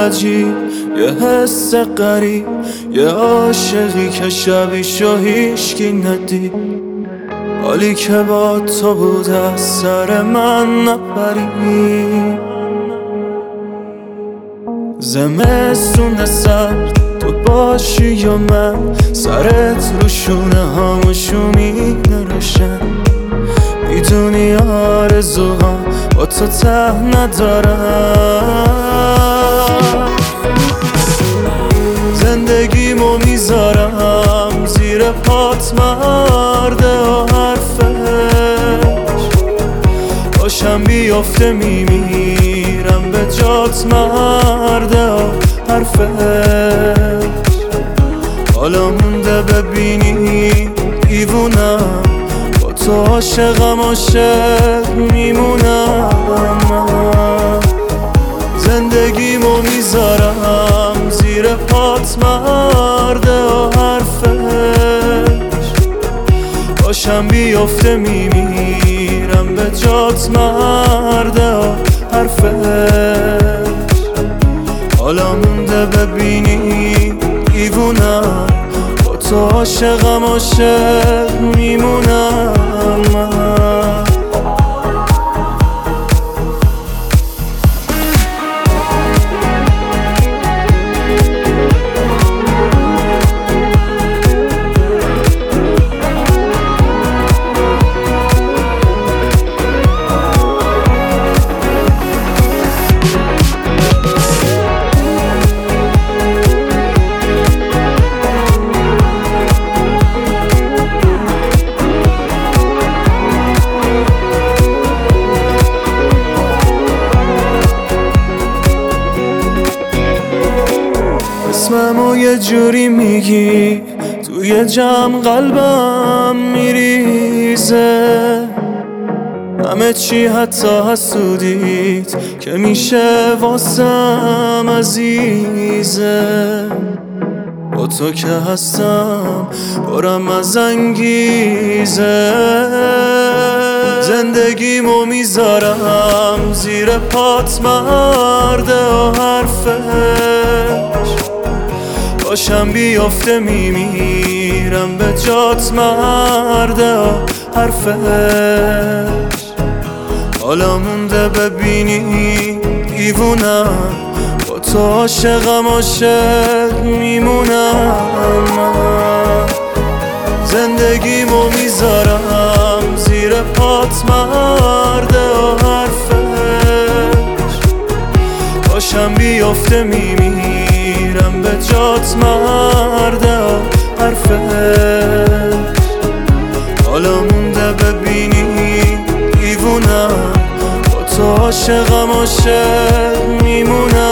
عجیب، یه حس غریب، یه عاشقی که شبیشو هیچکی ندید. حالی که با تو بود از سر من نپری. زمستون سرد تو باشی یا من، سرت رو شونه هامو شومینه روشن. میدونی آرزوها با تو ته ندارم. زندگیمو میذارم زیر پات مرده و حرفش. باشم بیافته میمیرم به جات مرده و حرفش. حالا مونده ببینی دیوونم، با تو عاشقم عاشق میمونم. زندگیمو میذارم زیر پات مرده و حرفش. باشم بیافته میمیرم به جات مرده و حرفش. حالا مونده ببینی دیوونم، با تو عاشقم عاشق میمونم. اسممو یه جوری میگی توی جمع قلبم میریزه. همه چی حتی حسودیت که میشه واسم عزیزه. با تو که هستم پرم از انگیزه. زندگیمو میذارم زیر پات مرده و حرفش. باشم بیافته میمیرم به جات مرده و حرفش. حالا مونده ببینی دیوونم، با تو عاشقم عاشق میمونم. زندگیمو میذارم زیر پات مرده و حرفش. باشم بیافته میمیرم به جات مرده و حرفش. حالا مونده ببینی دیوونم، با تو عاشقم عاشق میمونم.